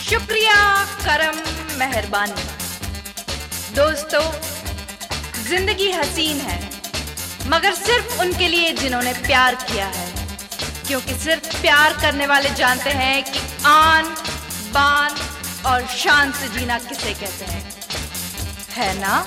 शुक्रिया, करम, मेहरबानी। दोस्तों, जिंदगी हसीन है मगर सिर्फ उनके लिए जिन्होंने प्यार किया है, क्योंकि सिर्फ प्यार करने वाले जानते हैं कि आन बान और शान से जीना किसे कहते हैं, है ना?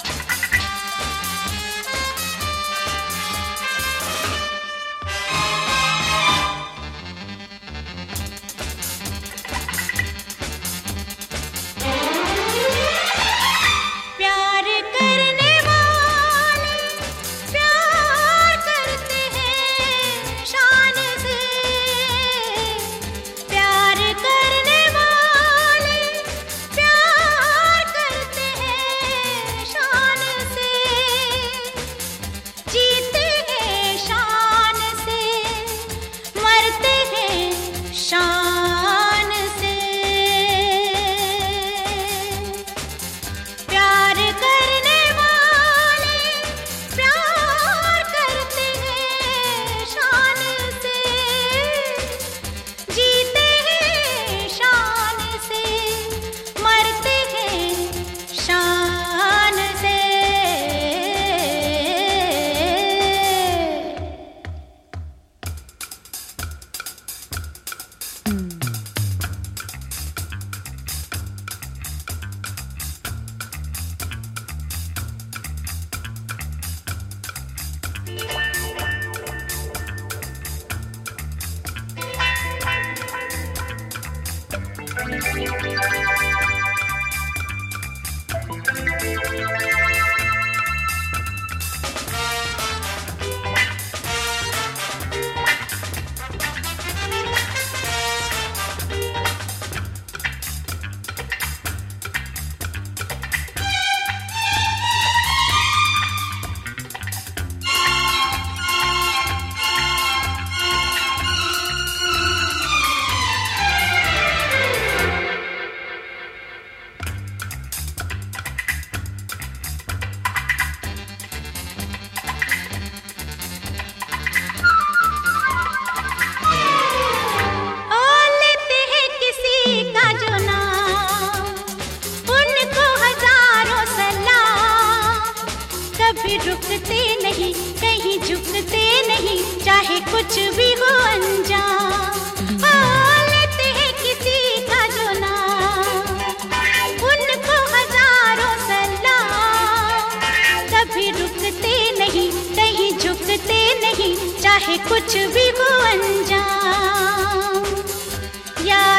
रुकते नहीं, कहीं झुकते नहीं, चाहे कुछ भी हो अंजाम। लेते हैं किसी का जो नाम, उनको हजारों सलाम। कभी रुकते नहीं, कहीं झुकते नहीं, चाहे कुछ भी हो अंजाम।